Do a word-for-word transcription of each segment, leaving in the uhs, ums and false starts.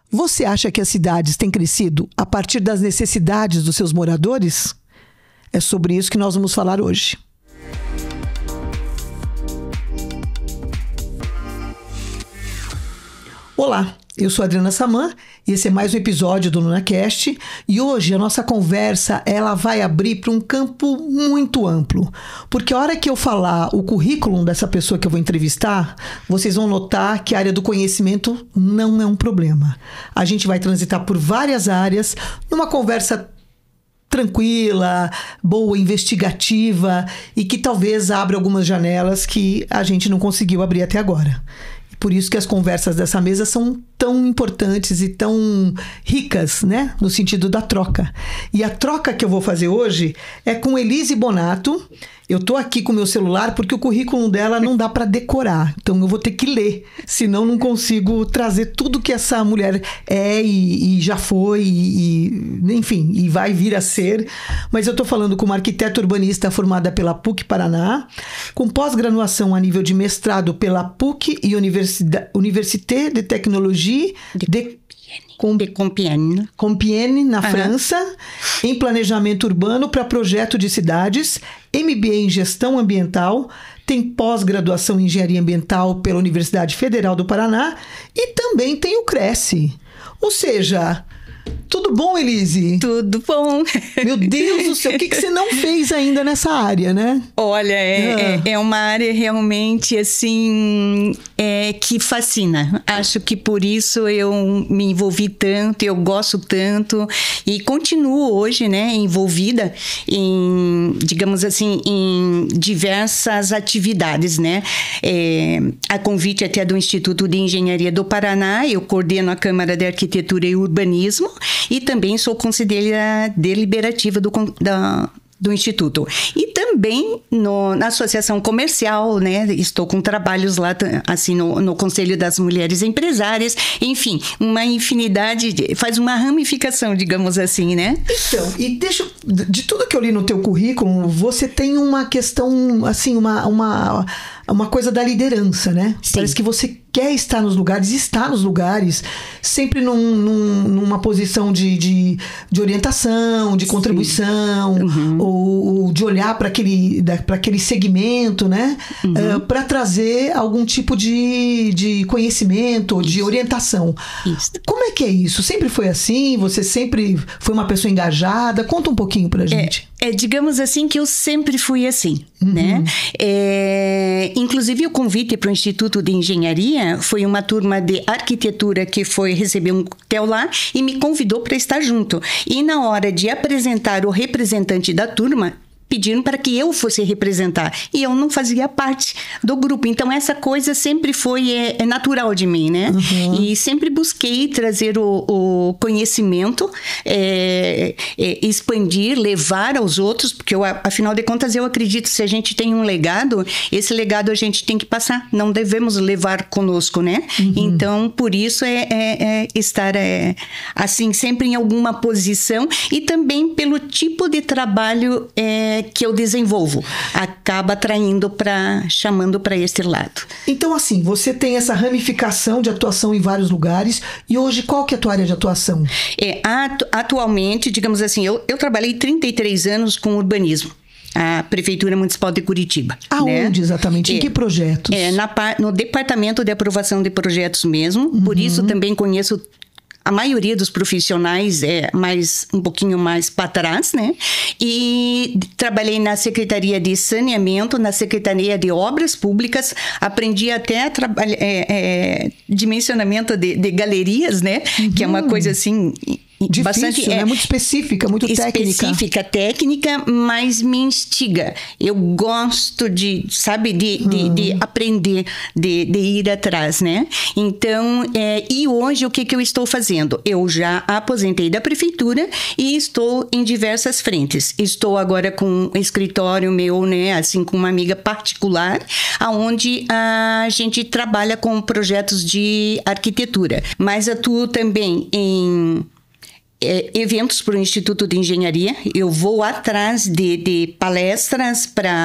Você acha que as cidades têm crescido a partir das necessidades dos seus moradores? É sobre isso que nós vamos falar hoje. Olá, eu sou a Adriana Saman e esse é mais um episódio do NunaCast, e hoje a nossa conversa ela vai abrir para um campo muito amplo, porque a hora que eu falar o currículo dessa pessoa que eu vou entrevistar, vocês vão notar que a área do conhecimento não é um problema. A gente vai transitar por várias áreas numa conversa tranquila, boa, investigativa e que talvez abra algumas janelas que a gente não conseguiu abrir até agora. Por isso que as conversas dessa mesa são tão importantes e tão ricas, né? No sentido da troca. E a troca que eu vou fazer hoje é com Elise Bonato. Eu tô aqui com o meu celular porque o currículo dela não dá para decorar. Então eu vou ter que ler, senão não consigo trazer tudo que essa mulher é e, e já foi, e, e, enfim, e vai vir a ser. Mas eu tô falando com uma arquiteta urbanista formada pela P U C Paraná, com pós-graduação a nível de mestrado pela P U C e Universidade, Université de Technologie de, de Compiègne, Compiègne na uhum. França, em planejamento urbano para projeto de cidades, M B A em gestão ambiental, tem pós-graduação em engenharia ambiental pela Universidade Federal do Paraná e também tem o Cresce. Ou seja, tudo bom, Elise? Tudo bom. Meu Deus do céu, o que, que você não fez ainda nessa área, né? Olha, é, ah. é, é uma área realmente, assim, é, que fascina. Acho que por isso eu me envolvi tanto, eu gosto tanto e continuo hoje, né, envolvida em, digamos assim, em diversas atividades, né? É, a convite até do Instituto de Engenharia do Paraná, eu coordeno a Câmara de Arquitetura e Urbanismo, e também sou conselheira deliberativa do, da, do Instituto. E também no, na Associação Comercial, né? Estou com trabalhos lá, assim, no, no Conselho das Mulheres Empresárias. Enfim, uma infinidade, de, faz uma ramificação, digamos assim, né? Então, e deixa, de tudo que eu li no teu currículo, você tem uma questão, assim, uma, uma, uma coisa da liderança, né? Sim. Parece que você quer estar nos lugares, está nos lugares, sempre num, num, numa posição de, de, de orientação, de contribuição, uhum. ou, ou de olhar para aquele, para aquele segmento, né? Uhum. Uh, para trazer algum tipo de, de conhecimento, isso. de orientação. Isso. Como é que é isso? Sempre foi assim? Você sempre foi uma pessoa engajada? Conta um pouquinho pra gente. É, é digamos assim que eu sempre fui assim, uhum. né? É, inclusive o convite para o Instituto de Engenharia foi uma turma de arquitetura que foi receber um coquetel lá e me convidou para estar junto. E na hora de apresentar o representante da turma, pediram para que eu fosse representar. E eu não fazia parte do grupo. Então, essa coisa sempre foi é, é natural de mim, né? Uhum. E sempre busquei trazer o, o conhecimento, é, é, expandir, levar aos outros, porque, eu, afinal de contas, eu acredito que se a gente tem um legado, esse legado a gente tem que passar. Não devemos levar conosco, né? Uhum. Então, por isso é, é, é estar, é, assim, sempre em alguma posição e também pelo tipo de trabalho é, que eu desenvolvo, acaba atraindo para, chamando para esse lado. Então, assim, você tem essa ramificação de atuação em vários lugares, e hoje qual que é a tua área de atuação? É, atu- atualmente, digamos assim, eu, eu trabalhei trinta e três anos com urbanismo. A Prefeitura Municipal de Curitiba. Aonde, né? Exatamente? Em é, que projetos? É, na, no Departamento de Aprovação de Projetos mesmo, uhum. por isso também conheço a maioria dos profissionais é mais, um pouquinho mais para trás, né? E trabalhei na Secretaria de Saneamento, na Secretaria de Obras Públicas, aprendi até a trabalhar, é, é, dimensionamento de, de galerias, né? Uhum. Que é uma coisa assim... Difícil, bastante, né? é, Muito específica, muito técnica. Específica, técnica, mas me instiga. Eu gosto de, sabe, de, de, uhum. de aprender, de, de ir atrás, né? Então, é, e hoje o que, que eu estou fazendo? Eu já aposentei da prefeitura e estou em diversas frentes. Estou agora com um escritório meu, né? Assim, com uma amiga particular, onde a gente trabalha com projetos de arquitetura, mas atuo também em É, eventos para o Instituto de Engenharia. Eu vou atrás de, de palestras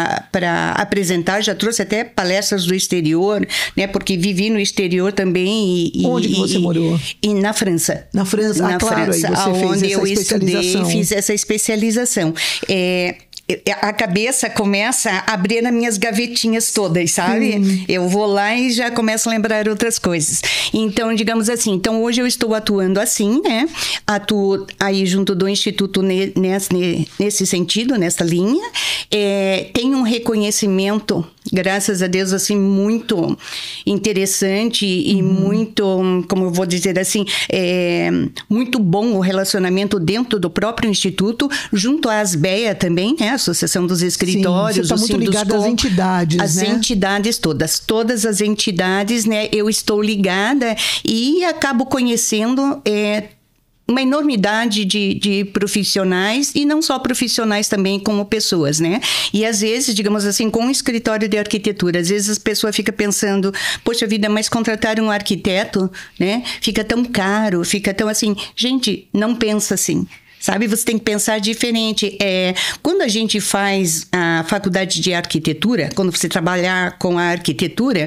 para apresentar. Já trouxe até palestras do exterior, né? Porque vivi no exterior também. E, Onde e, que você e, morou? E na França. Na França, na ah, claro, França, aí você onde fez essa eu estudei e fiz essa especialização. É, a cabeça começa a abrir nas minhas gavetinhas todas, sabe? Sim. Eu vou lá e já começo a lembrar outras coisas. Então, digamos assim, então hoje eu estou atuando assim, né? Atuo aí junto do Instituto nesse, nesse sentido, nessa linha. É, tem um reconhecimento, graças a Deus, assim, muito interessante e uhum. muito, como eu vou dizer assim, é, muito bom o relacionamento dentro do próprio Instituto, junto à ASBEA também, né? Associação dos Escritórios. Sim, você está muito ligada às entidades, as né? As entidades todas, todas as entidades, né? Eu estou ligada e acabo conhecendo é, uma enormidade de, de profissionais, e não só profissionais também, como pessoas, né? E às vezes, digamos assim, com um escritório de arquitetura, às vezes a pessoa fica pensando, poxa vida, mas contratar um arquiteto, né? Fica tão caro, fica tão assim. Gente, não pensa assim. Sabe, você tem que pensar diferente. É, quando a gente faz a faculdade de arquitetura, quando você trabalhar com a arquitetura,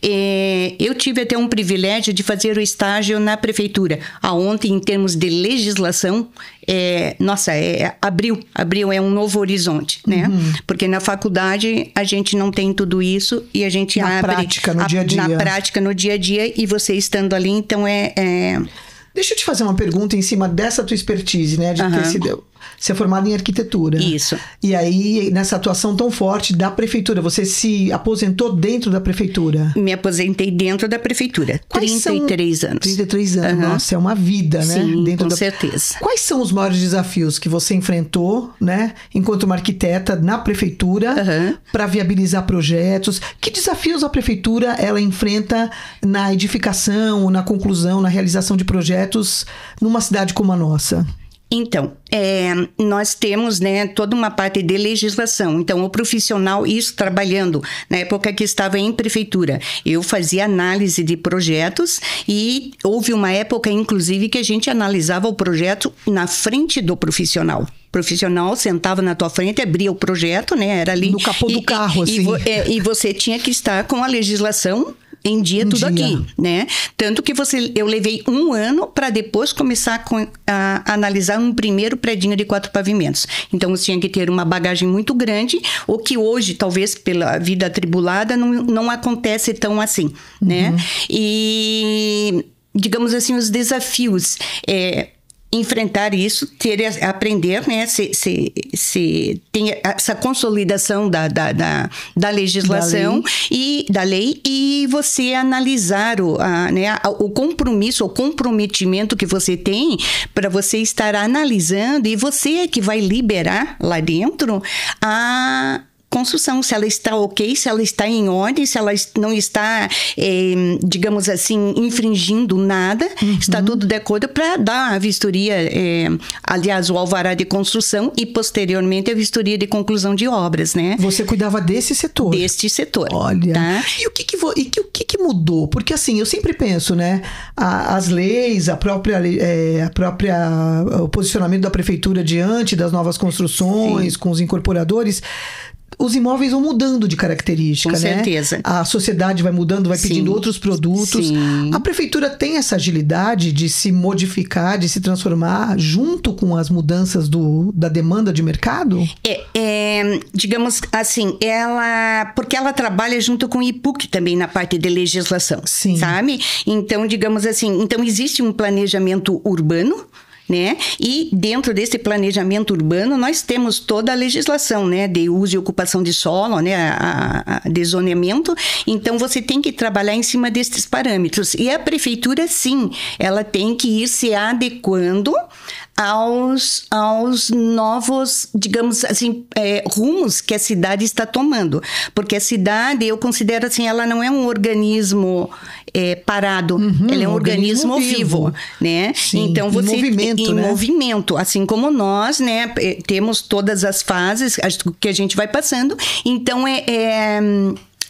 é, eu tive até um privilégio de fazer o estágio na prefeitura, aonde, em termos de legislação, é, nossa, é, abriu, abriu, é um novo horizonte, né? Uhum. Porque na faculdade a gente não tem tudo isso e a gente na abre... prática, no a, dia a dia. Na prática, no dia a dia, e você estando ali, então é... é Deixa eu te fazer uma pergunta em cima dessa tua expertise, né? De uhum. ter sido... Você é formada em arquitetura. Isso. E aí, nessa atuação tão forte da prefeitura, você se aposentou dentro da prefeitura? Me aposentei dentro da prefeitura. Quais trinta e três são... anos. trinta e três anos. Uhum. Nossa, é uma vida, né? Sim, dentro com da... certeza. Quais são os maiores desafios que você enfrentou, né? Enquanto uma arquiteta na prefeitura, uhum. para viabilizar projetos? Que desafios a prefeitura ela enfrenta na edificação, na conclusão, na realização de projetos numa cidade como a nossa? Então, é, nós temos, né, toda uma parte de legislação. Então, o profissional, isso trabalhando na época que estava em prefeitura, eu fazia análise de projetos, e houve uma época, inclusive, que a gente analisava o projeto na frente do profissional. O profissional sentava na tua frente, abria o projeto, né, era ali... No capô e, do carro, e, assim. E, é, e você tinha que estar com a legislação em dia, um tudo dia. Aqui, né? Tanto que você, eu levei um ano para depois começar com, a, a analisar um primeiro predinho de quatro pavimentos. Então, você tinha que ter uma bagagem muito grande, o que hoje, talvez pela vida atribulada, não, não acontece tão assim, uhum. né? E, digamos assim, os desafios... É, enfrentar isso, ter, aprender, né, se, se, se tem essa consolidação da, da, da, da legislação da e da lei, e você analisar o, a, né, o compromisso, o comprometimento que você tem para você estar analisando, e você é que vai liberar lá dentro a construção, se ela está ok, se ela está em ordem, se ela não está, eh, digamos assim, infringindo nada, uhum. está tudo de acordo para dar a vistoria, eh, aliás, o alvará de construção, e posteriormente a vistoria de conclusão de obras, né? Você cuidava desse setor? Deste setor. Olha, tá? e o que que, vo, e que, o que que mudou? Porque assim, eu sempre penso, né, a, as leis, a própria, é, a própria, o posicionamento da prefeitura diante das novas construções, sim. com os incorporadores... Os imóveis vão mudando de característica, com né? Com certeza. A sociedade vai mudando, vai sim. pedindo outros produtos. Sim. A prefeitura tem essa agilidade de se modificar, de se transformar junto com as mudanças do, da demanda de mercado? É, é, digamos assim, ela... Porque ela trabalha junto com o I P U C também na parte de legislação, sim. sabe? Então, digamos assim, então existe um planejamento urbano, né? E dentro desse planejamento urbano nós temos toda a legislação, né, de uso e ocupação de solo, né, a, a, de zoneamento. Então você tem que trabalhar em cima desses parâmetros, e a prefeitura sim, ela tem que ir se adequando aos, aos novos, digamos assim, é, rumos que a cidade está tomando, porque a cidade, eu considero assim, ela não é um organismo é, parado, uhum, ela é um organismo, organismo vivo, vivo, né? Sim, então você em movimento, em né? movimento, assim como nós, né? Temos todas as fases que a gente vai passando, então é, é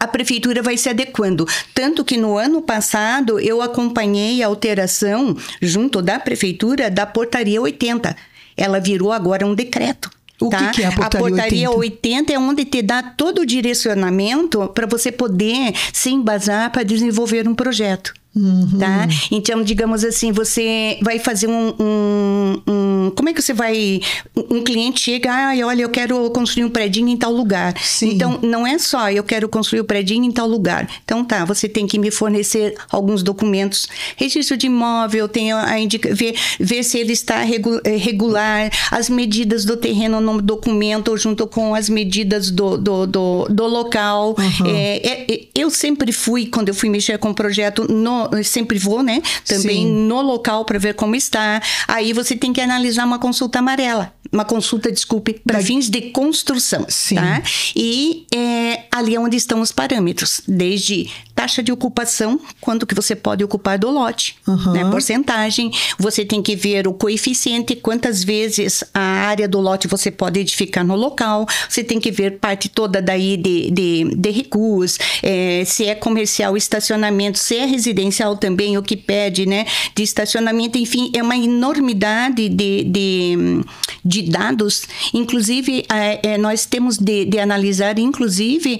a prefeitura vai se adequando. Tanto que no ano passado eu acompanhei a alteração junto da prefeitura da portaria oitenta. Ela virou agora um decreto. O tá? que, que é a portaria, a portaria oitenta? oitenta é onde te dá todo o direcionamento para você poder se embasar para desenvolver um projeto. Uhum. Tá? Então, digamos assim, você vai fazer um, um, um... Como é que você vai... Um cliente chega, ah, olha, eu quero construir um predinho em tal lugar. Sim. Então, não é só eu quero construir o predinho em tal lugar. Então, tá, você tem que me fornecer alguns documentos. Registro de imóvel, tem a indica, ver, ver se ele está regular, as medidas do terreno no documento, junto com as medidas do, do, do, do local. Uhum. É, é, eu sempre fui, quando eu fui mexer com o projeto, no eu sempre vou, né? Também Sim. no local para ver como está. Aí você tem que analisar uma consulta amarela. Uma consulta, desculpe, para da... fins de construção. Sim. Tá? E é, ali é onde estão os parâmetros. Desde taxa de ocupação, quanto que você pode ocupar do lote. Uhum. Né? Porcentagem. Você tem que ver o coeficiente, quantas vezes a área do lote você pode edificar no local. Você tem que ver parte toda daí de, de, de recuos. É, se é comercial, estacionamento, se é residencial também, o que pede, né? De estacionamento, enfim, é uma enormidade de, de, de dados. Inclusive, é, é, nós temos de, de analisar, inclusive,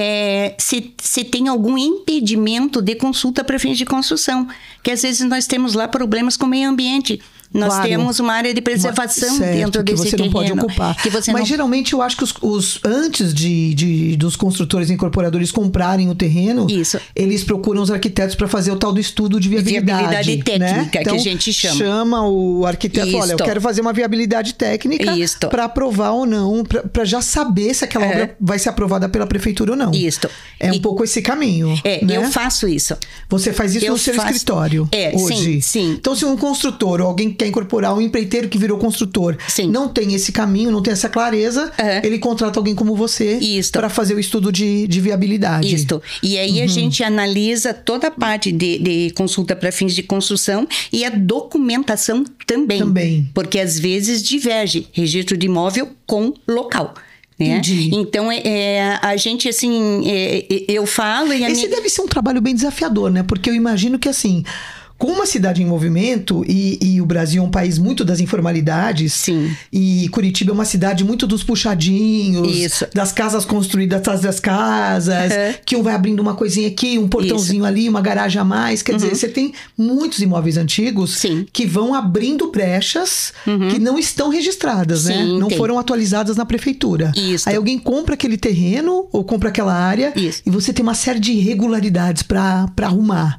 é, se, se tem algum impedimento de consulta para fins de construção. Que às vezes nós temos lá problemas com o meio ambiente. Nós claro. temos uma área de preservação uma, certo, dentro desse terreno. Que você terreno, não pode ocupar. Que você Mas não... geralmente eu acho que os, os antes de, de, dos construtores e incorporadores comprarem o terreno, Isso. eles procuram os arquitetos para fazer o tal do estudo de viabilidade. Viabilidade técnica, né? Então, que a gente chama. Chama o arquiteto, Isto. olha, eu quero fazer uma viabilidade técnica para aprovar ou não, para já saber se aquela é. obra vai ser aprovada pela prefeitura ou não. Isso. É e, um pouco esse caminho. É, né? eu faço isso. Você faz isso eu no seu faço... escritório é, hoje. Sim, sim. Então, se um construtor ou alguém que quer incorporar um empreiteiro que virou construtor, sim. não tem esse caminho, não tem essa clareza, uhum. ele contrata alguém como você para fazer o estudo de, de viabilidade. Isso. E aí uhum. a gente analisa toda a parte de, de consulta para fins de construção e a documentação também. Também. Porque às vezes diverge registro de imóvel com local. Né? Então, é, é, a gente, assim, é, eu falo... E a Esse minha... deve ser um trabalho bem desafiador, né? Porque eu imagino que, assim... Com uma cidade em movimento, e, e o Brasil é um país muito das informalidades, Sim. e Curitiba é uma cidade muito dos puxadinhos, Isso. das casas construídas atrás das casas, uhum. que um vai abrindo uma coisinha aqui, um portãozinho Isso. ali, uma garagem a mais. Quer uhum. dizer, você tem muitos imóveis antigos Sim. que vão abrindo brechas uhum. que não estão registradas, Sim, né? Não tem. foram atualizadas na prefeitura. Isso. Aí alguém compra aquele terreno ou compra aquela área Isso. e você tem uma série de irregularidades para arrumar.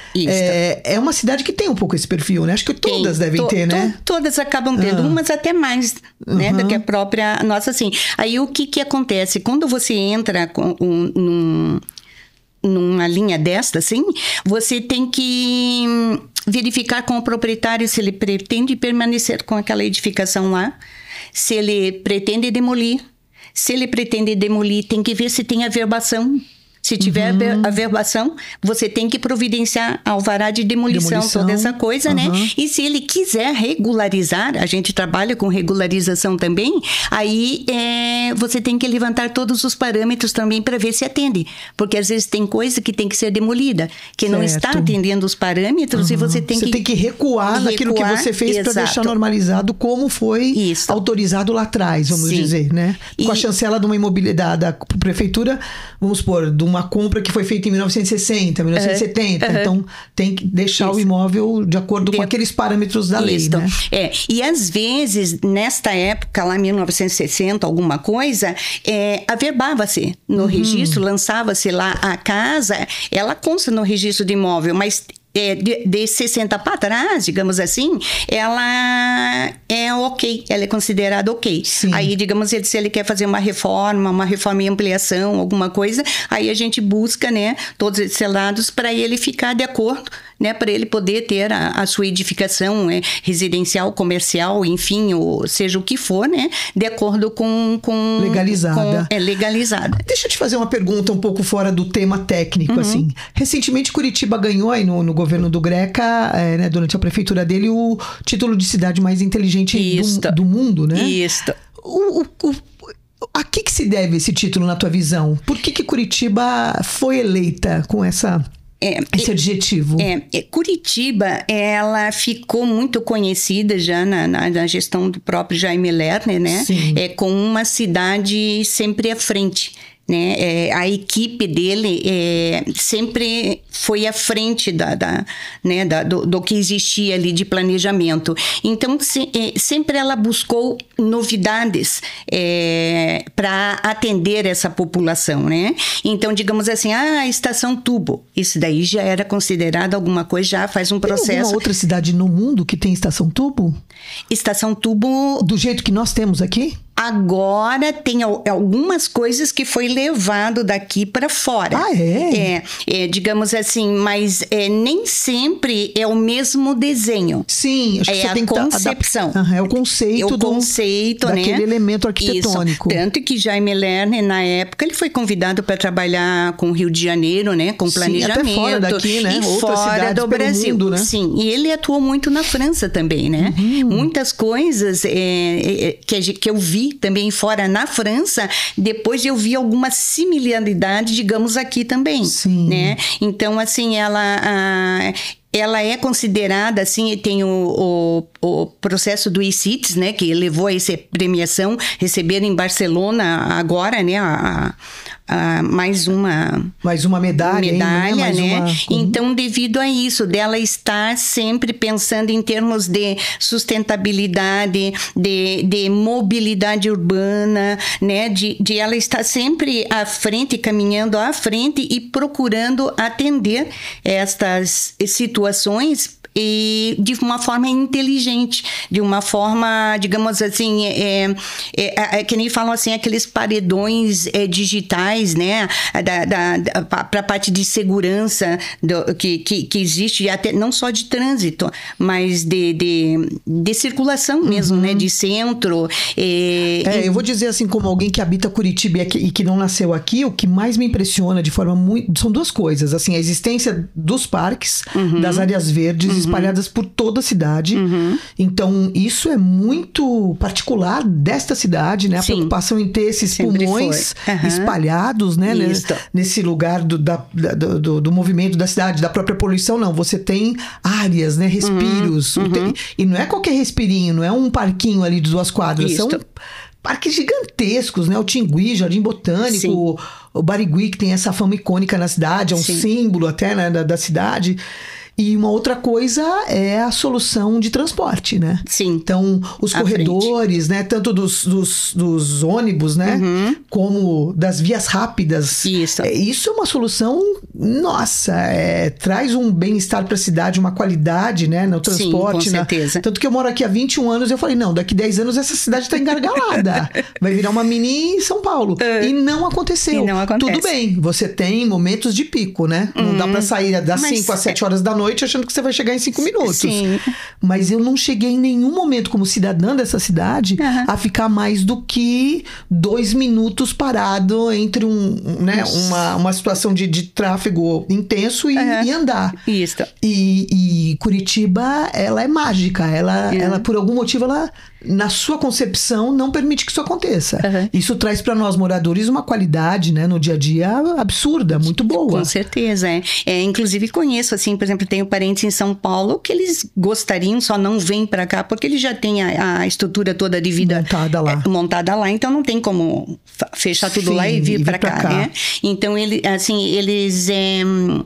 É, é uma cidade que tem um pouco esse perfil, né? Acho que todas tem, devem to, ter, né? To, todas acabam tendo, ah. umas até mais, né? Uhum. Do que a própria nossa, assim. Aí o que que acontece? Quando você entra com um, num, numa linha desta, assim, você tem que verificar com o proprietário se ele pretende permanecer com aquela edificação lá, se ele pretende demolir. Se ele pretende demolir, tem que ver se tem averbação. Se tiver uhum. averbação, você tem que providenciar alvará de demolição, demolição. toda essa coisa, uhum. né? E se ele quiser regularizar, a gente trabalha com regularização também, aí é, você tem que levantar todos os parâmetros também para ver se atende. Porque às vezes tem coisa que tem que ser demolida, que certo. não está atendendo os parâmetros uhum. e você tem você que... Você tem que recuar, recuar naquilo que você fez para deixar normalizado como foi Isso. autorizado lá atrás, vamos Sim. dizer, né? Com e... a chancela de uma imobiliária da, da prefeitura, vamos supor, de uma compra que foi feita em mil novecentos e sessenta, mil novecentos e setenta. Uhum. Então, tem que deixar Isso. o imóvel de acordo de... com aqueles parâmetros da lei, Isso. né? É, e às vezes, nesta época, lá em mil novecentos e sessenta, alguma coisa, é, averbava-se no uhum. registro, lançava-se lá a casa, ela consta no registro de imóvel, mas... É, de, de sessenta para trás, digamos assim, ela é ok, ela é considerada ok. Sim. Aí, digamos, se ele quer fazer uma reforma, uma reforma e ampliação, alguma coisa, aí a gente busca, né, todos esses lados para ele ficar de acordo, né, para ele poder ter a, a sua edificação é, residencial, comercial, enfim, ou seja o que for, né, de acordo com... com legalizada. Com, é, legalizada. Deixa eu te fazer uma pergunta um pouco fora do tema técnico, uhum. assim. Recentemente, Curitiba ganhou aí no, no governo do Greca, é, né, durante a prefeitura dele, o título de cidade mais inteligente do, do mundo, né? Isso. O, o, A que, que se deve esse título na tua visão? Por que, que Curitiba foi eleita com essa... É, esse é, adjetivo. É, é, Curitiba, ela ficou muito conhecida já na, na, na gestão do próprio Jaime Lerner, né? Sim. É, com uma cidade sempre à frente. Né? É, a equipe dele é, sempre foi à frente da, da, né, da, do, do que existia ali de planejamento. Então, se, é, sempre ela buscou novidades é, para atender essa população. Né? Então, digamos assim, ah, a Estação Tubo, isso daí já era considerado alguma coisa, já faz um processo... Tem alguma outra cidade no mundo que tem Estação Tubo? Estação Tubo... Do jeito que nós temos aqui? Agora tem algumas coisas que foi levado daqui para fora. Ah, é? É, é digamos assim, mas é, nem sempre é o mesmo desenho. Sim, acho que é você a tem que concepção. Uhum, é o conceito, é o do, conceito, daquele né? elemento arquitetônico. Isso. Tanto que Jaime Lerner, na época, ele foi convidado para trabalhar com o Rio de Janeiro, né? Com planejamento. Sim, até fora daqui, né? E Outras fora do Brasil. Mundo, né? Sim, e ele atuou muito na França também, né? Uhum. Muitas coisas é, é, que, que eu vi também fora na França, depois eu vi alguma similaridade, digamos, aqui também. Sim. Né? Então, assim, ela... A, ela é considerada, assim, tem o, o, o processo do I C I T S, né, que levou a essa premiação, receberam em Barcelona agora, né, a, a, mais uma... Mais uma medalha, medalha ainda, né? né? Uma... Então, devido a isso, dela estar sempre pensando em termos de sustentabilidade, de, de mobilidade urbana, né, de, de ela estar sempre à frente, caminhando à frente e procurando atender estas situações situações e de uma forma inteligente, de uma forma, digamos assim, é, é, é, que nem falam assim, aqueles paredões é, digitais, né, da, da, da, para a parte de segurança do, que, que, que existe, até, não só de trânsito, mas de, de, de circulação mesmo, uhum. né, de centro. É, é, e... Eu vou dizer assim, como alguém que habita Curitiba e que, e que não nasceu aqui, o que mais me impressiona de forma muito... São duas coisas, assim, a existência dos parques, uhum. das áreas verdes, uhum. espalhadas por toda a cidade. Uhum. Então, isso é muito particular desta cidade, né? A Sim. preocupação em ter esses Sempre pulmões uhum. espalhados, né? Isso. Nesse lugar do, da, do, do, do movimento da cidade, da própria poluição, não. Você tem áreas, né? Respiros. Uhum. Uhum. E não é qualquer respirinho, não é um parquinho ali de duas quadras. Isso. São parques gigantescos, né? O Tingui, Jardim Botânico, Sim. o Barigui, que tem essa fama icônica na cidade, é um Sim. símbolo até, né, da, da cidade. E uma outra coisa é a solução de transporte, né? Sim. Então, os à corredores, frente. né? Tanto dos, dos, dos ônibus, né? Uhum. Como das vias rápidas. Isso. É, isso é uma solução, nossa, é, traz um bem-estar para a cidade, uma qualidade, né? No transporte. Sim, com certeza. Na, tanto que eu moro aqui há vinte e um anos e eu falei, não, daqui dez anos essa cidade está engargalada. Vai virar uma mini São Paulo. Uh, e não aconteceu. E não acontece. Tudo bem, você tem momentos de pico, né? Não hum, dá para sair das cinco às sete horas da noite achando que você vai chegar em cinco minutos. Sim. Mas eu não cheguei em nenhum momento, como cidadã dessa cidade, uhum. a ficar mais do que dois minutos parado entre um, né, uma, uma situação de, de tráfego intenso e, uhum. e andar. Isso. E, e Curitiba, ela é mágica. Ela, uhum. ela, por algum motivo, ela, na sua concepção, não permite que isso aconteça. Uhum. Isso traz para nós, moradores, uma qualidade, né, no dia a dia absurda, muito boa. Com certeza, é. é inclusive, conheço, assim, por exemplo, tenho parentes em São Paulo que eles gostariam, só não vêm para cá porque eles já têm a, a estrutura toda de vida montada lá. É, montada lá, então não tem como fechar tudo Sim, lá e vir para cá, cá, né? Então, ele, assim, eles... É,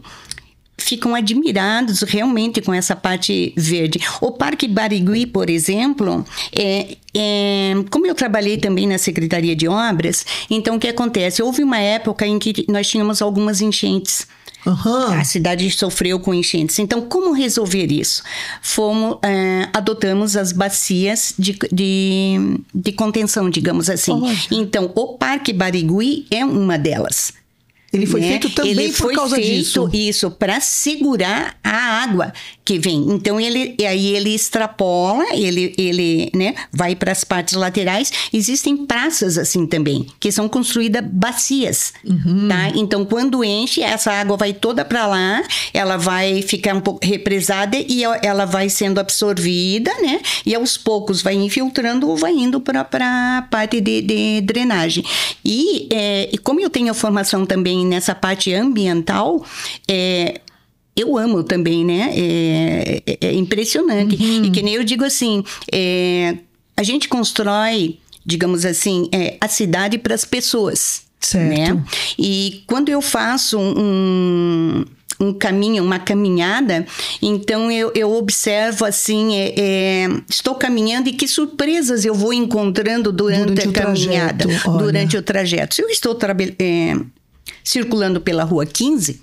ficam admirados realmente com essa parte verde. O Parque Barigui, por exemplo, é, é, como eu trabalhei também na Secretaria de Obras, então o que acontece? Houve uma época em que nós tínhamos algumas enchentes. Uhum. A cidade sofreu com enchentes. Então, como resolver isso? Fomos, é, adotamos as bacias de, de, de contenção, digamos assim. Oh. Então, o Parque Barigui é uma delas. Ele foi né? feito também ele por foi causa feito, disso. Isso, para segurar a água que vem. Então, ele, aí ele extrapola, ele, ele né, vai para as partes laterais. Existem praças assim também, que são construídas bacias. Uhum. Tá? Então, quando enche, essa água vai toda para lá, ela vai ficar um pouco represada e ela vai sendo absorvida, né? E aos poucos vai infiltrando ou vai indo para a parte de, de drenagem. E, é, e como eu tenho a formação também nessa parte ambiental, é, eu amo também, né? É, é, é impressionante. Uhum. E que nem eu digo assim, é, a gente constrói, digamos assim, é, a cidade para as pessoas. Certo. Né? E quando eu faço um... um caminho, uma caminhada, então eu, eu observo assim, é, é, estou caminhando e que surpresas eu vou encontrando durante, durante a caminhada, trajeto, durante o trajeto. Se eu estou é, circulando pela Rua quinze,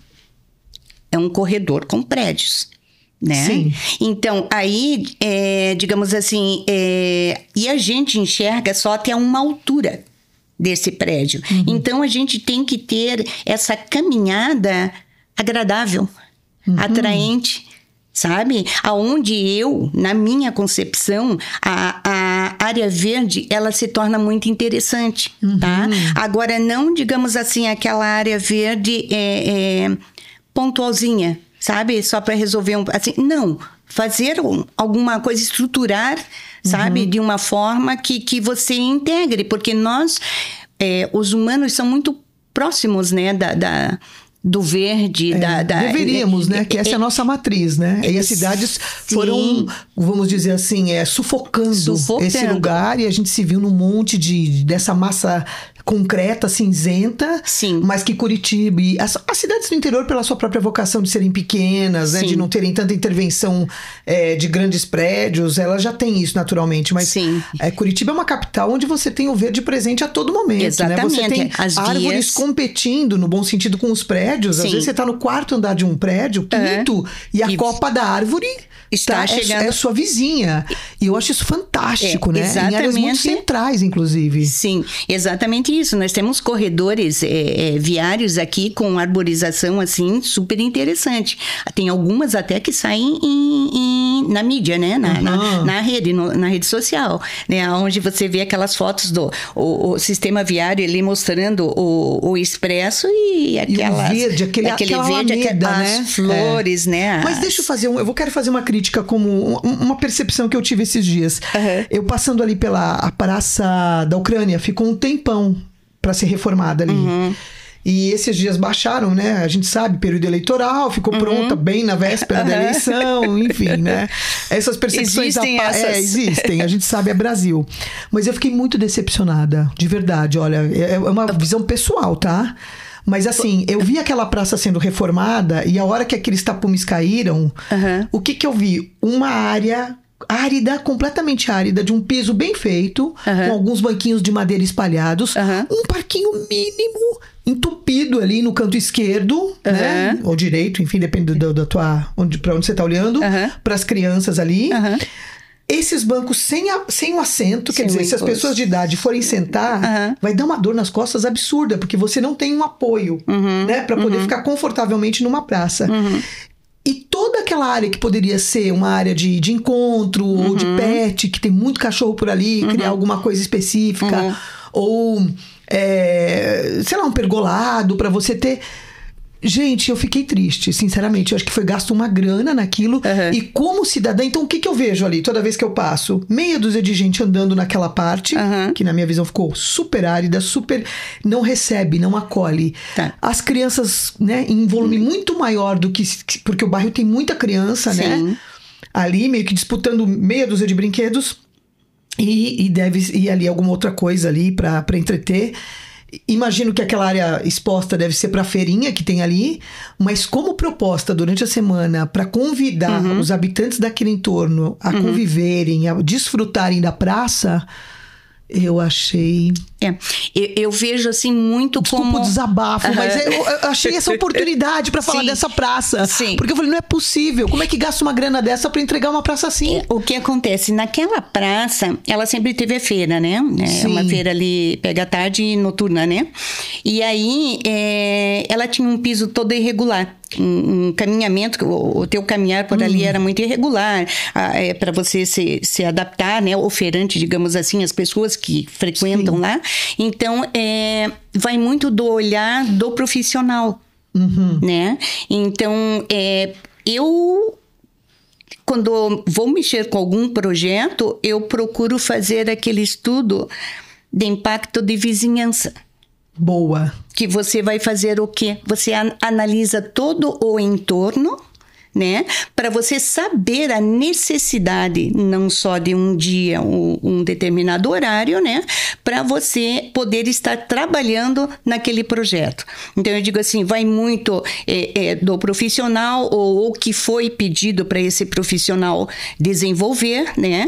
é um corredor com prédios, né? Sim. Então, aí, é, digamos assim, é, e a gente enxerga só até uma altura desse prédio. Uhum. Então, a gente tem que ter essa caminhada agradável, uhum. atraente, sabe? Aonde eu, na minha concepção, a, a área verde, ela se torna muito interessante, uhum. tá? Agora, não, digamos assim, aquela área verde é, é, pontualzinha, sabe? Só para resolver um... Assim, não, fazer um, alguma coisa, estruturar, sabe? Uhum. De uma forma que, que você integre, porque nós, é, os humanos, são muito próximos, né, da... da do verde, é, da, da... Deveríamos, né? Que essa é a nossa matriz, né? E as cidades foram, sim. vamos dizer assim, é, sufocando, sufocando esse lugar. E a gente se viu num monte de, dessa massa concreta, cinzenta. Sim. Mas que Curitiba e as, as cidades do interior, pela sua própria vocação de serem pequenas, né? De não terem tanta intervenção é, de grandes prédios, elas já têm isso naturalmente. Mas é, Curitiba é uma capital onde você tem o verde presente a todo momento. Exatamente. Né? Você tem as árvores vias... competindo, no bom sentido, com os prédios. Sim. Às vezes você está no quarto andar de um prédio, quinto, uhum. e a e copa da árvore está tá, chegando... é, é sua vizinha. E eu acho isso fantástico, é, né? Exatamente. Em áreas muito centrais, inclusive. Sim, exatamente isso. Nós temos corredores é, é, viários aqui com arborização, assim, super interessante. Tem algumas até que saem em, em, na mídia, né? Na, uhum. na, na rede, no, na rede social, né? Onde você vê aquelas fotos do o, o sistema viário ali mostrando o, o expresso e aquelas... E o verde, aquele, aquele aquela verde, alameda, as né? flores, é. né? As... Mas deixa eu fazer um... Eu vou quero fazer uma crítica como uma percepção que eu tive esses dias. Uhum. Eu passando ali pela a Praça da Ucrânia, ficou um tempão para ser reformada ali. Uhum. E esses dias baixaram, né? A gente sabe, período eleitoral, ficou uhum. pronta bem na véspera uhum. da eleição, enfim, né? Essas percepções... Existem da... essas. É, existem, a gente sabe, é Brasil. Mas eu fiquei muito decepcionada, de verdade, olha, é uma visão pessoal, tá? Mas assim, eu vi aquela praça sendo reformada e a hora que aqueles tapumes caíram, uhum. o que que eu vi? Uma área... árida, completamente árida, de um piso bem feito, uhum. com alguns banquinhos de madeira espalhados, uhum. um parquinho mínimo, entupido ali no canto esquerdo, uhum. né? Ou direito, enfim, depende do, da tua, onde, pra onde você tá olhando, uhum. para as crianças ali. Uhum. Esses bancos sem, a, sem o assento, sem quer dizer, se as pessoas de idade forem sentar, uhum. vai dar uma dor nas costas absurda, porque você não tem um apoio, uhum. né? Para poder uhum. ficar confortavelmente numa praça. Uhum. E toda aquela área que poderia ser uma área de, de encontro, uhum. ou de pet, que tem muito cachorro por ali, uhum. criar alguma coisa específica, uhum. ou, é, sei lá, um pergolado para você ter... Gente, eu fiquei triste, sinceramente. Eu acho que foi gasto uma grana naquilo. Uhum. E como cidadã, então o que, que eu vejo ali toda vez que eu passo? Meia dúzia de gente andando naquela parte, uhum. que na minha visão ficou super árida, super... não recebe, não acolhe. Tá. As crianças, né, em volume uhum. muito maior do que... Porque o bairro tem muita criança, sim. né? Ali, meio que disputando meia dúzia de brinquedos. E, e deve ir ali alguma outra coisa ali pra, pra entreter. Imagino que aquela área exposta deve ser para a feirinha que tem ali, mas como proposta durante a semana para convidar uhum. os habitantes daquele entorno a uhum. conviverem, a desfrutarem da praça, Eu achei... É, eu, eu vejo assim muito Desculpa como... o desabafo, uh-huh. mas eu, eu achei essa oportunidade para falar Sim. dessa praça. Sim. Porque eu falei, não é possível. Como é que gasta uma grana dessa para entregar uma praça assim? É, o que acontece? Naquela praça, ela sempre teve a feira, né? É uma feira ali, pega tarde e noturna, né? E aí, é, ela tinha um piso todo irregular. Um, um caminhamento, o, o teu caminhar por hum. ali era muito irregular, é, para você se, se adaptar, né? Oferante, digamos assim, as pessoas que frequentam Sim. lá. Então, é, vai muito do olhar do profissional, uhum. né? Então, é, eu... Quando vou mexer com algum projeto, eu procuro fazer aquele estudo de impacto de vizinhança. Boa. Que você vai fazer o quê? Você an- analisa todo o entorno, né? Para você saber a necessidade, não só de um dia, um, um determinado horário, né? Para você poder estar trabalhando naquele projeto. Então, eu digo assim, vai muito é, é, do profissional ou o que foi pedido para esse profissional desenvolver, né?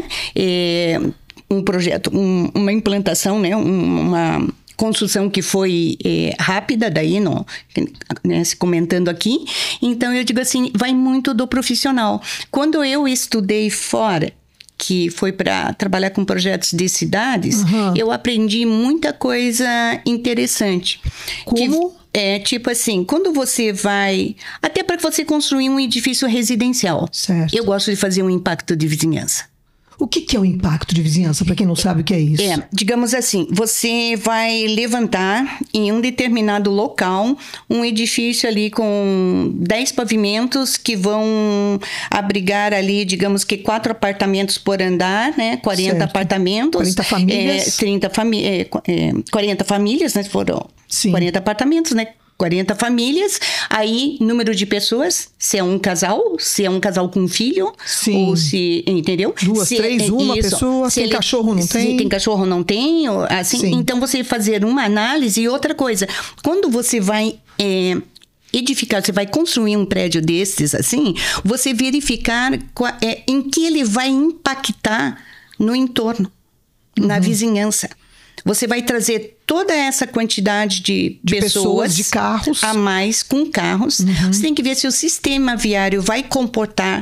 É, um projeto, um, uma implantação, né? Um, uma... construção que foi é, rápida, daí, no, né, se comentando aqui. Então, eu digo assim, vai muito do profissional. Quando eu estudei fora, que foi para trabalhar com projetos de cidades, uhum. eu aprendi muita coisa interessante. Como? Que, é, tipo assim, quando você vai... Até para você construir um edifício residencial. Certo. Eu gosto de fazer um impacto de vizinhança. O que, que é o impacto de vizinhança, para quem não sabe o que é isso? É, digamos assim, você vai levantar em um determinado local um edifício ali com dez pavimentos que vão abrigar ali, digamos que quatro apartamentos por andar, né? quarenta certo. Apartamentos. quarenta famílias. É, trinta fami- é, é, quarenta famílias, né? Foram Sim. quarenta apartamentos, né? quarenta famílias, aí número de pessoas, se é um casal, se é um casal com filho, Sim. ou se, entendeu? Duas, se, três, uma isso, pessoa, se tem ele, cachorro, não se tem? tem cachorro, não tem, assim, Sim. então você fazer uma análise e outra coisa, quando você vai... É, edificar, você vai construir um prédio desses, assim, você verificar qual, é, em que ele vai impactar no entorno, uhum. na vizinhança. Você vai trazer toda essa quantidade de, de pessoas, pessoas, de carros, a mais com carros. Uhum. Você tem que ver se o sistema viário vai comportar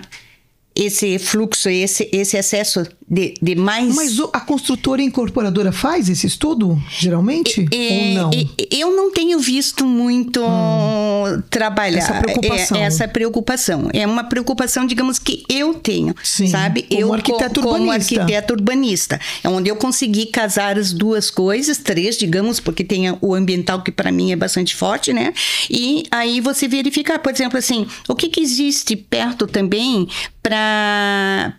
esse fluxo, esse, esse excesso de, de mais... Mas a construtora e incorporadora faz esse estudo, geralmente? É, ou não? Eu não tenho visto muito hum. trabalhar essa preocupação. É, essa preocupação. É uma preocupação, digamos, que eu tenho, Sim, sabe? como eu, arquiteto como urbanista. arquiteto urbanista. É onde eu consegui casar as duas coisas, três, digamos, porque tem o ambiental que para mim é bastante forte, né? E aí você verificar, por exemplo, assim, o que, que existe perto também para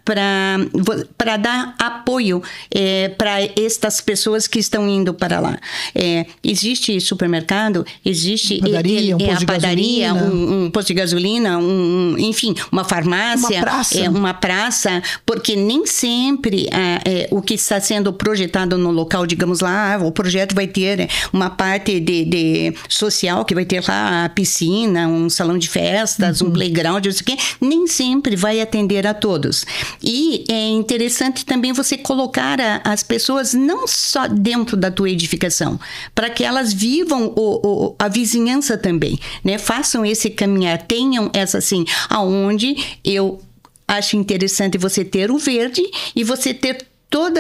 para dar apoio é, para estas pessoas que estão indo para lá. É, existe supermercado, existe padaria, um é, posto a de padaria, gasolina. Um, um posto de gasolina, um, enfim, uma farmácia, uma praça, é, uma praça, porque nem sempre é, é, o que está sendo projetado no local, digamos lá, o projeto vai ter uma parte de, de social, que vai ter lá a piscina, um salão de festas, uhum. um playground, não sei o quê, nem sempre vai atender a todos. E é interessante também você colocar a, as pessoas não só dentro da tua edificação, para que elas vivam o, o, a vizinhança também, né? Façam esse caminhar, tenham essa assim, aonde eu acho interessante você ter o verde e você ter todo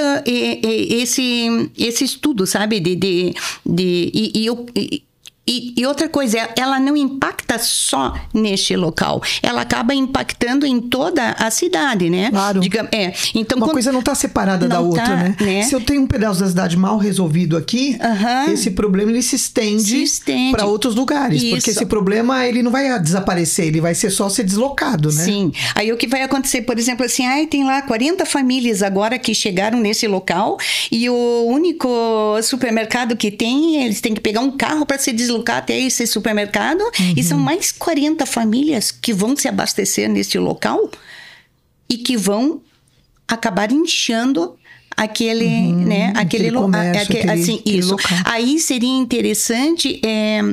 esse, esse estudo, sabe? De, de, de, e, e eu... E, E, e outra coisa, ela não impacta só neste local, ela acaba impactando em toda a cidade, né? Claro. Diga, é, então, uma quando... coisa não está separada da outra, tá, né? né? Se eu tenho um pedaço da cidade mal resolvido aqui, uh-huh. esse problema ele se estende, estende. para outros lugares. Isso. Porque esse problema ele não vai desaparecer, ele vai ser só ser deslocado, né? Sim. Aí o que vai acontecer, por exemplo, assim, ai, tem lá quarenta famílias agora que chegaram nesse local e o único supermercado que tem, eles têm que pegar um carro para se deslocar até esse supermercado, uhum. e são mais quarenta famílias que vão se abastecer nesse local e que vão acabar inchando aquele, uhum, né, aquele, aquele comércio, aquele, aquele, assim, aquele isso. local. Aí seria interessante é,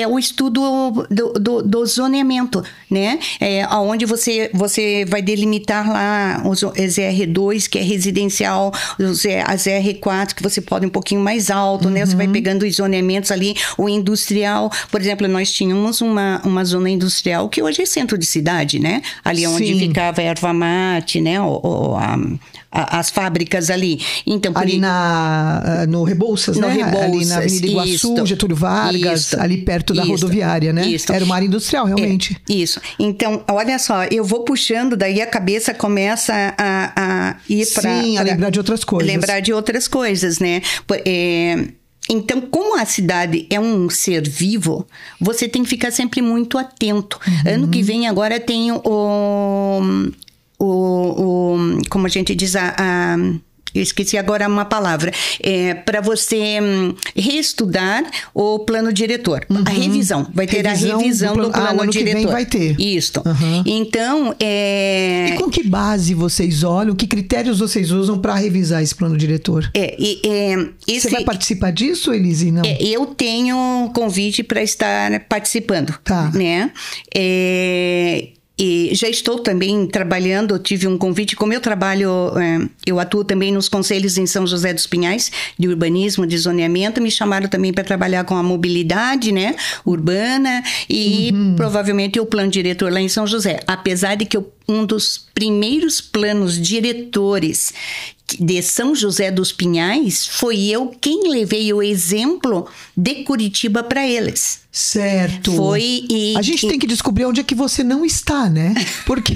é o estudo do, do, do zoneamento, né? É, onde você, você vai delimitar lá os, as R dois, que é residencial, os, as R quatro, que você pode um pouquinho mais alto, uhum. né? Você vai pegando os zoneamentos ali, o industrial. Por exemplo, nós tínhamos uma, uma zona industrial que hoje é centro de cidade, né? Ali onde Sim. ficava a erva mate, né? O, o, a, a, as fábricas ali. Então, ali por... na, no Rebouças, no né? Rebouças, ali na Avenida Iguaçu, isto, Getúlio Vargas, isto, ali perto da isto, rodoviária, né? Isto. Era uma área industrial, realmente. É, isso. Então, olha só, eu vou puxando, daí a cabeça começa a, a ir para... Sim, a lembrar de outras coisas. Lembrar de outras coisas, né? É... Então, como a cidade é um ser vivo, você tem que ficar sempre muito atento. Uhum. Ano que vem, agora tem o, o, o como a gente diz, a, a eu esqueci agora uma palavra, é, para você hum, reestudar o plano diretor. Uhum. A revisão, vai ter revisão a revisão do plano, do plano ah, ano diretor. Que vem vai ter. Isso. Uhum. Então, é... E com que base vocês olham, que critérios vocês usam para revisar esse plano diretor? É, é, esse... Você vai participar disso, Elise? Não? É, eu tenho convite para estar participando. Tá. Né? É... E já estou também trabalhando, eu tive um convite, como eu trabalho, eu atuo também nos conselhos em São José dos Pinhais, de urbanismo, de zoneamento, me chamaram também para trabalhar com a mobilidade, né, urbana, e uhum. provavelmente o plano diretor lá em São José. Apesar de que eu, um dos primeiros planos diretores de São José dos Pinhais, foi eu quem levei o exemplo de Curitiba para eles. Certo. Foi e... A gente e... tem que descobrir onde é que você não está, né? Porque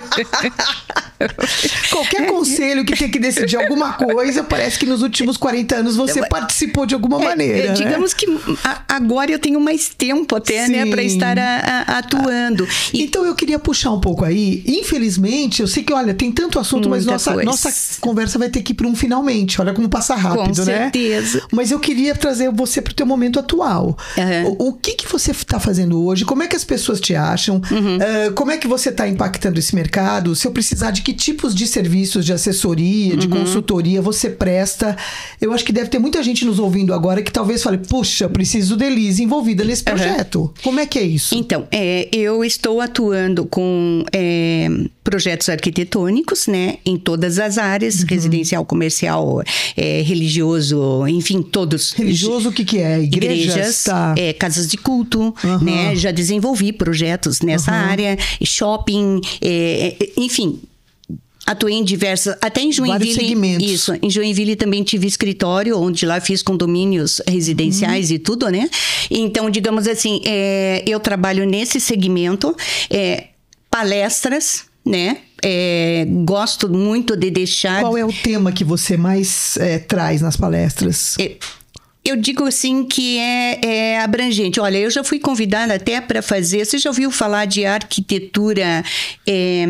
qualquer conselho que tem que decidir alguma coisa, parece que nos últimos quarenta anos você participou de alguma é, maneira. É, digamos, né? Que a, agora eu tenho mais tempo até, Sim. né, para estar a, a, atuando. E... Então eu queria puxar um pouco aí. Infelizmente, eu sei que, olha, tem tanto assunto, Muita mas nossa, nossa conversa vai ter que ir para um finalmente. Olha como passa rápido, Com né? Com certeza. Mas eu queria trazer você para o teu momento atual. Uhum. O, o que, que você está fazendo hoje? Como é que as pessoas te acham? Uhum. Uh, como é que você está impactando esse mercado? Se eu precisar de que tipos de serviços de assessoria, de uhum. consultoria você presta? Eu acho que deve ter muita gente nos ouvindo agora que talvez fale, puxa, eu preciso de Elise envolvida nesse projeto. Uhum. Como é que é isso? Então, é, eu estou atuando com é, projetos arquitetônicos, né? Em todas as áreas, uhum. residencial, comercial, é, religioso, enfim, todos. Religioso o que que é? Igrejas? Igrejas, tá. é, casas de culto, uhum. né? Já desenvolvi projetos nessa uhum. área, shopping, é, enfim... Atuei em diversas... Até em Joinville... Vários segmentos. Isso. Em Joinville também tive escritório, onde lá fiz condomínios residenciais uhum. e tudo, né? Então, digamos assim, é, eu trabalho nesse segmento. É, palestras, né? É, gosto muito de deixar... Qual é o tema que você mais é, traz nas palestras? É, eu digo assim que é, é abrangente. Olha, eu já fui convidada até para fazer... Você já ouviu falar de arquitetura... É,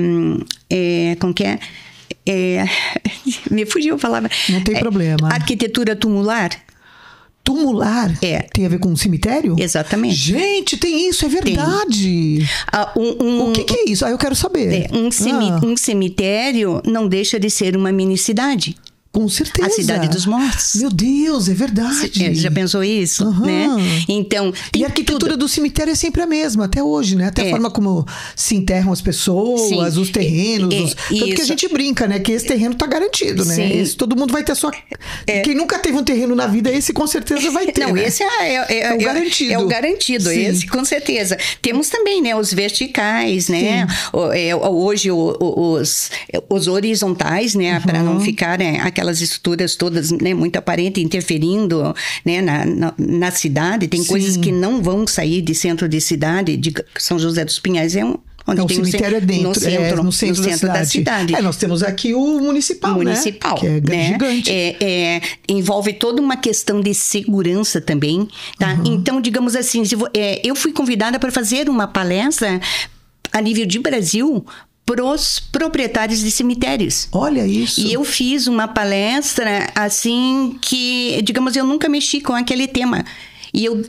é, como que é? é me fugiu a palavra. Não tem é, problema. Arquitetura tumular. Tumular? É. Tem a ver com um cemitério? Exatamente. Gente, tem isso, é verdade. Ah, um, um, o que, que é isso? Ah, eu quero saber. É, um, cemi- ah. um cemitério não deixa de ser uma mini cidade. Com certeza. A Cidade dos Mortos. Meu Deus, é verdade. É, já pensou isso, uhum. né? Então, e a arquitetura tudo. do cemitério é sempre a mesma, até hoje, né? Até é. a forma como se enterram as pessoas, Sim. os terrenos. É, os... Tanto isso. que a gente brinca, né? Que esse terreno tá garantido, né? Sim. Esse, todo mundo vai ter a sua... É. Quem nunca teve um terreno na vida, esse com certeza vai ter, Não, né? esse é, é, é, é o garantido. É o garantido, Sim. esse com certeza. Temos também, né? Os verticais, né? O, é, hoje o, o, os, os horizontais, né? Uhum. Para não ficarem aquelas estruturas todas, né, muito aparentes, interferindo, né, na, na, na cidade. Tem Sim. coisas que não vão sair de centro de cidade. De São José dos Pinhais é um... Onde Não, tem o cemitério um, é dentro, no centro, é, no centro, no centro da, da cidade. cidade. É, nós temos aqui o municipal, municipal né? Que é né? gigante. É, é, envolve toda uma questão de segurança também, tá? Uhum. Então, digamos assim, é, eu fui convidada para fazer uma palestra a nível de Brasil para os proprietários de cemitérios. Olha isso. E eu fiz uma palestra assim que, digamos, eu nunca mexi com aquele tema. E eu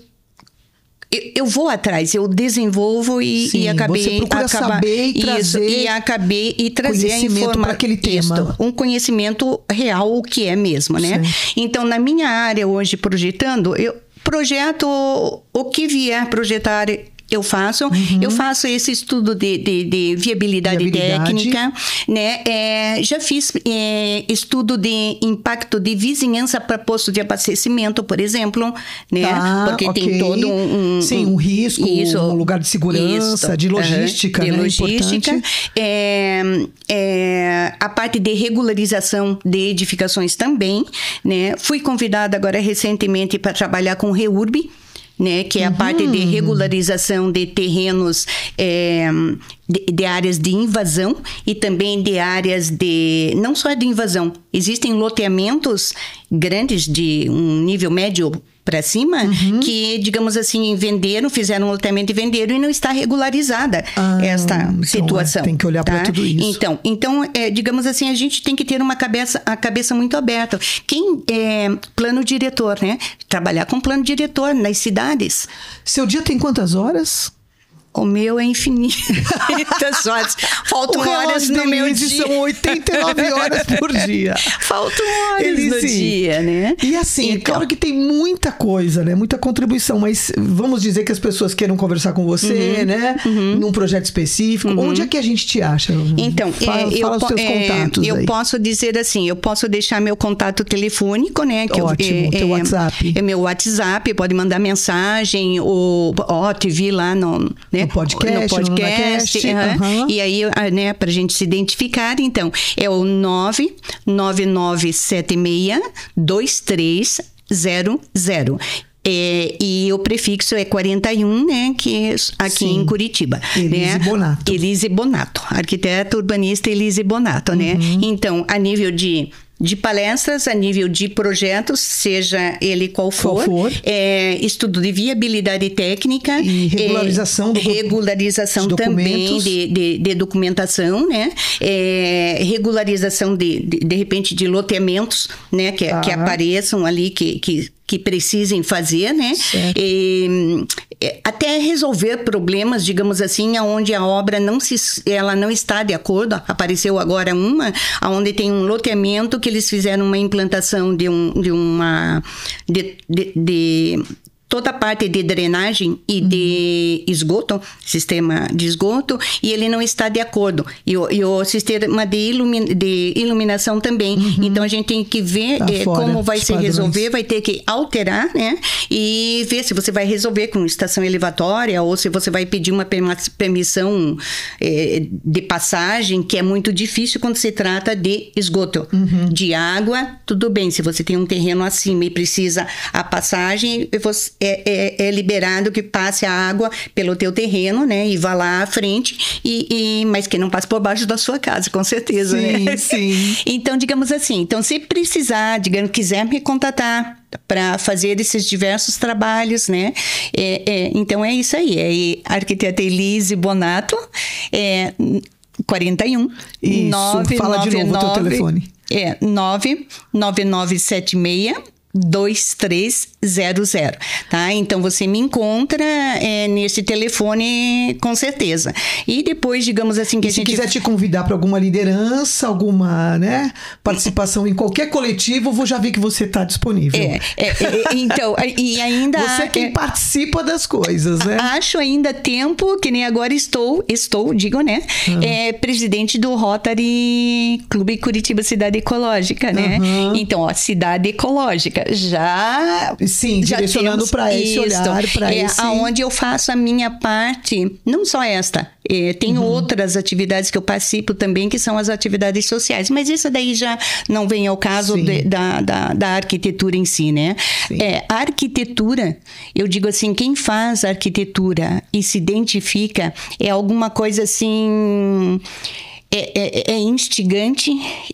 Eu, eu vou atrás, eu desenvolvo e, Sim, e acabei... Você procura acaba, saber e isso, trazer... E acabei e trazer a informação para aquele tema. Isso, um conhecimento real, o que é mesmo, né? Sim. Então, na minha área hoje, projetando, eu... projeto, o que vier projetar, eu faço. Uhum. Eu faço esse estudo de, de, de viabilidade, viabilidade técnica, né? É, já fiz é, estudo de impacto de vizinhança para posto de abastecimento, por exemplo, né? Tá, porque okay. tem todo um, um... Sim, um risco, isso, um lugar de segurança, isso, de logística, uhum, de né? logística. É, é, a parte de regularização de edificações também, né? Fui convidada agora recentemente para trabalhar com o REURB, né, que é a uhum. parte de regularização de terrenos é, de, de áreas de invasão e também de áreas de... Não só de invasão, existem loteamentos grandes de um nível médio para cima, uhum. que, digamos assim, venderam, fizeram um loteamento e venderam e não está regularizada ah, esta então situação. É, tem que olhar tá? para tudo isso. Então, então é, digamos assim, a gente tem que ter uma cabeça, a cabeça muito aberta. Quem é plano diretor, né? Trabalhar com plano diretor nas cidades. Seu dia tem quantas horas? O meu é infinitas horas. Faltam horas no meu dia. São oitenta e nove horas por dia. Faltam horas Elise, no dia, né? E assim, então, é claro que tem muita coisa, né? Muita contribuição, mas vamos dizer que as pessoas queiram conversar com você, uhum, né? Uhum. Num projeto específico. Uhum. Onde é que a gente te acha? Então, fala, é, fala eu, os teus é, contatos eu aí. posso dizer assim, eu posso deixar meu contato telefônico, né? Que Ótimo, eu, é, teu é, WhatsApp. É meu WhatsApp, pode mandar mensagem, ou ó, te vi lá no... Né? No podcast, no podcast, no uhum. E aí, né, pra gente se identificar, então, é o nove nove nove sete seis dois três zero zero. É, e o prefixo é quarenta e um, né, que é aqui Sim. em Curitiba. Elise né? Bonato. Elise Bonato, arquiteta urbanista Elise Bonato, uhum. né? Então, a nível de de palestras, a nível de projetos, seja ele qual for, qual for. É, estudo de viabilidade técnica e regularização, é, do regularização também de, de, de documentação, né? É, regularização de, de de repente de loteamentos, né? Que, ah. que apareçam ali, que, que que precisem fazer, né? E, até resolver problemas, digamos assim, onde a obra não se, ela não está de acordo. Apareceu agora uma, onde tem um loteamento que eles fizeram uma implantação de um, de uma, de, de, de toda a parte de drenagem e de esgoto, sistema de esgoto, e ele não está de acordo. E o, e o sistema de, ilumi, de iluminação também. Uhum. Então, a gente tem que ver tá eh, como vai se padrões. resolver, vai ter que alterar, né? E ver se você vai resolver com estação elevatória ou se você vai pedir uma permissão eh, de passagem, que é muito difícil quando se trata de esgoto. Uhum. De água, tudo bem. Se você tem um terreno acima e precisa a passagem, você É, é, é liberado que passe a água pelo teu terreno, né? E vá lá à frente, e, e, mas que não passe por baixo da sua casa, com certeza, sim, né? Sim, Então, digamos assim, então se precisar, digamos, quiser me contatar para fazer esses diversos trabalhos, né? É, é, então, é isso aí. É a arquiteta Elise Bonato, é quarenta e um. Isso, nove, fala nove, de novo nove, o teu telefone. É, nove nove nove sete seis dois três zero zero, tá? Então, você me encontra é, nesse telefone, com certeza. E depois, digamos assim, que e a se gente... quiser te convidar para alguma liderança, alguma, né, participação em qualquer coletivo, vou já ver que você está disponível. É, é, é, então, e ainda... Você é quem é, participa das coisas, né? Acho ainda tempo, que nem agora estou, estou, digo, né, uhum. é presidente do Rotary Clube Curitiba Cidade Ecológica, né? Uhum. Então, ó, Cidade Ecológica. Já sim já direcionando para esse olhar, para é esse aonde eu faço a minha parte, não só esta, é, tem uhum. outras atividades que eu participo também, que são as atividades sociais, mas isso daí já não vem ao caso de, da, da, da arquitetura em si, né? É, a arquitetura, eu digo assim, quem faz arquitetura e se identifica é alguma coisa assim, é, é, é instigante,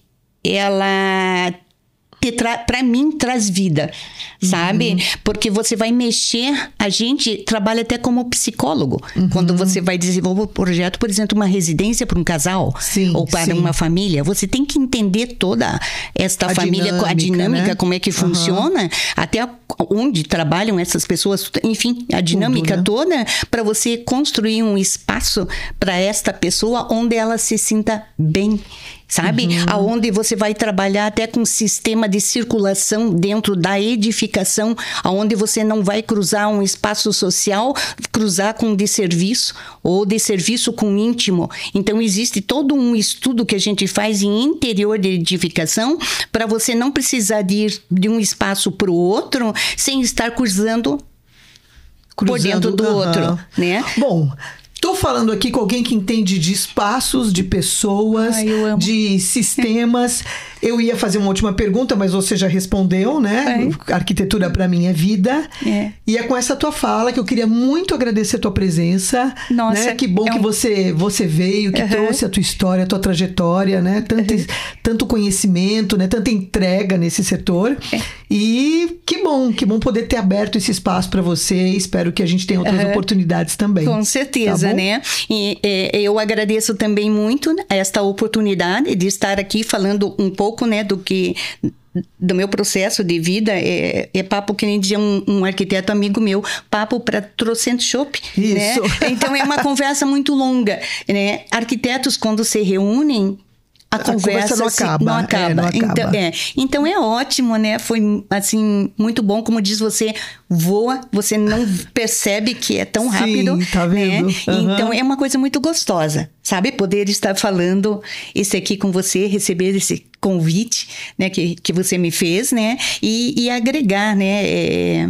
ela para mim traz vida, sabe? Uhum. Porque você vai mexer, a gente trabalha até como psicólogo, uhum. quando você vai desenvolver um projeto, por exemplo, uma residência para um casal, sim, ou para sim. uma família, você tem que entender toda esta a família, dinâmica, a dinâmica, né? como é que uhum. funciona, até onde trabalham essas pessoas, enfim, a dinâmica Tudo, né? toda, para você construir um espaço para esta pessoa onde ela se sinta bem. sabe? Uhum. Aonde você vai trabalhar até com sistema de circulação dentro da edificação, aonde você não vai cruzar um espaço social, cruzar com de serviço ou de serviço com íntimo. Então, existe todo um estudo que a gente faz em interior de edificação para você não precisar de ir de um espaço para o outro sem estar cruzando, cruzando por dentro do uh-huh. outro, né? Bom... Estou falando aqui com alguém que entende de espaços, de pessoas, Ai, de sistemas. Eu ia fazer uma última pergunta, mas você já respondeu, né? É. Arquitetura para mim é vida. É. E é com essa tua fala que eu queria muito agradecer a tua presença. Nossa. Né? Que bom é um... que você, você veio, que uhum. trouxe a tua história, a tua trajetória, né? Tanto, uhum. tanto conhecimento, né? Tanta entrega nesse setor. É. E que bom, que bom poder ter aberto esse espaço para você. Espero que a gente tenha outras uhum. oportunidades também. Com certeza, tá, né? E é, eu agradeço também muito esta oportunidade de estar aqui falando um pouco, né, do que do meu processo de vida. É, é papo, que nem dizia um, um arquiteto amigo meu, papo para trocentos chopp, né? Então é uma conversa muito longa, né? Arquitetos, quando se reúnem, A conversa, a conversa não, assim, acaba, não acaba. É, não acaba. Então, é. então é ótimo, né? Foi assim, muito bom. Como diz você, voa, você não percebe que é tão rápido. Sim, tá vendo? Né? Uhum. Então é uma coisa muito gostosa, sabe? Poder estar falando esse aqui com você, receber esse convite, né, que, que você me fez, né? E, e agregar, né? É...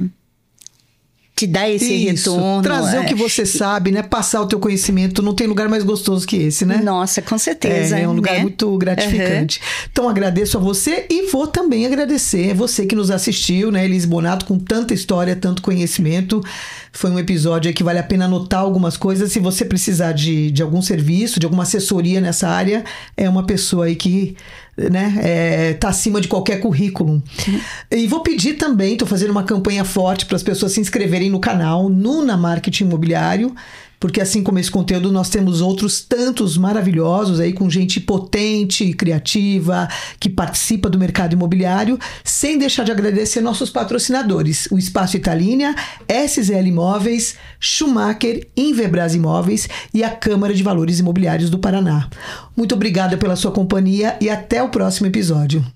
te dar esse Isso, retorno. Trazer é. o que você sabe, né? Passar o teu conhecimento. Não tem lugar mais gostoso que esse, né? Nossa, com certeza. É, é um lugar né? muito gratificante. Uhum. Então, agradeço a você e vou também agradecer a você que nos assistiu, né? Elis Bonato, com tanta história, tanto conhecimento. Foi um episódio aí que vale a pena anotar algumas coisas. Se você precisar de, de algum serviço, de alguma assessoria nessa área, é uma pessoa aí que... né, é, tá acima de qualquer currículo. Uhum. E vou pedir também, estou fazendo uma campanha forte para as pessoas se inscreverem no canal Nuna Marketing Imobiliário, porque assim como esse conteúdo, nós temos outros tantos maravilhosos aí, com gente potente, criativa, que participa do mercado imobiliário, sem deixar de agradecer nossos patrocinadores, o Espaço Italínia, S Z L Imóveis, Schumacher, Invebras Imóveis e a Câmara de Valores Imobiliários do Paraná. Muito obrigada pela sua companhia e até o próximo episódio.